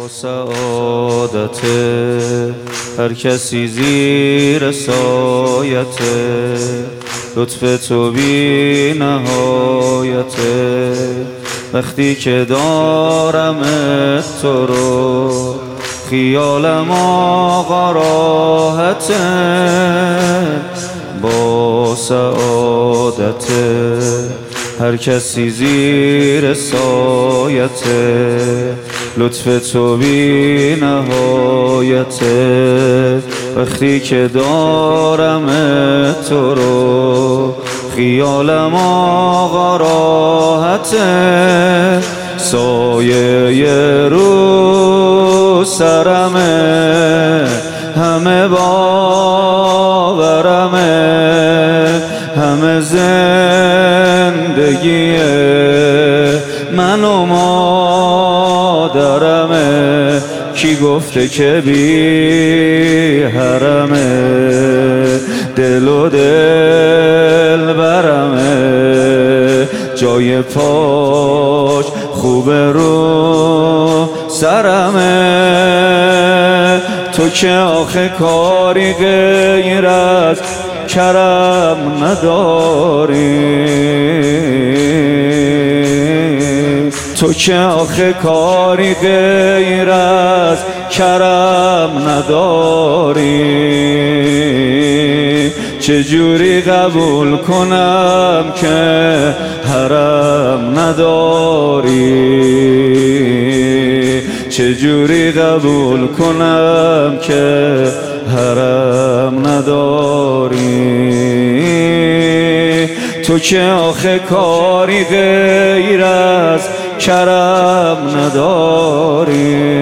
سعادت هر کسی زیر سایت لطف تو بی نهایت. وقتی که دارم تو رو خیالم آقا راحته، با سعادت هر کسی زیر سایت لطف تو بی نهایت. وقتی که دارم تو رو خیالم آقا راحته، سایه رو سرمه همه باورمه، همه زندگی من و مادرمه. کی گفته که بی حرمه، دل و دل برمه، جای پاش خوبه رو سرمه. تو که آخه کاری غیر از کرم نداری، تو که آخه کاری غیر از کرم نداری. چجوری قبول کنم که حرم نداری، چجوری قبول کنم که حرم نداری. تو که آخه کاری غیر از کرم نداری،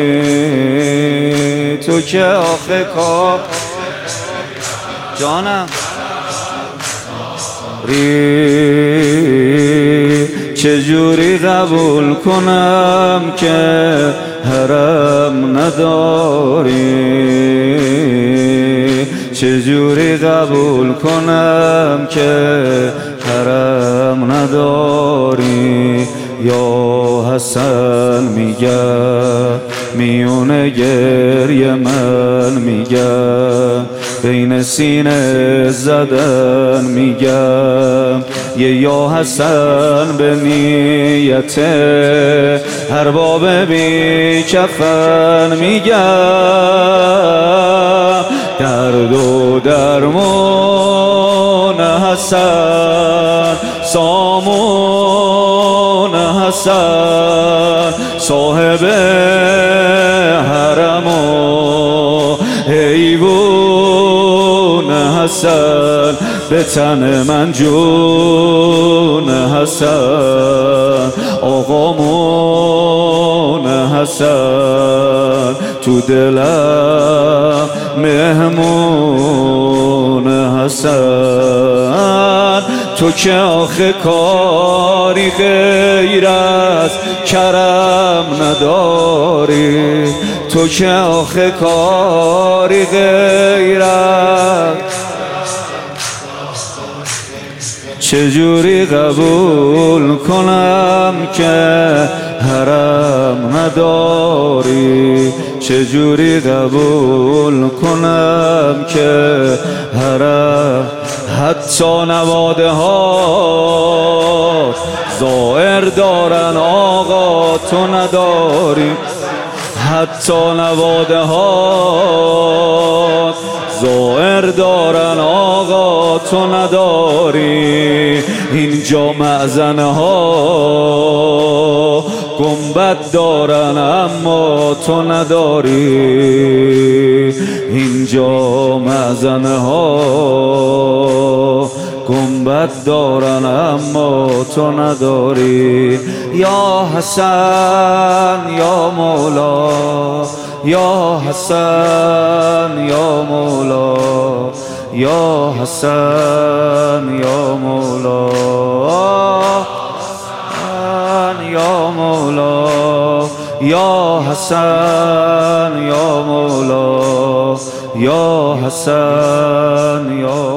تو که آخه کار جانم چجوری قبول کنم که حرم نداری، چجوری قبول کنم که حرم نداری. یا حسن میگم میونه گریه من میگم، بین سینه زدن میگم. یا حسن به نیت ارباب بی کفن میگم، درد و درمان حسن سامون حسن صاحب حرم و حیوان حسن، به تن من جون حسن آقامون حسن، تو دلم مهمون حسن. تو که آخه کاری غیر از کرم نداری، تو که آخه کاری غیر از چجوری قبول کنم که حرم نداری، چجوری قبول کنم که حرم. حتی نواده ها ظاهر دارن آقا تو نداری، حتی نواده ها ظاهر دارن آقا تو نداری. اینجا معزن ها گنبد دارن اما تو نداری، اینجا معزن ها گنبد دارن اما تو نداری. یا حسن یا مولا، یا حسن یا مولا، یا حسن یا مولا، یا مولا، یا حسن یا مولا، یا حسن یا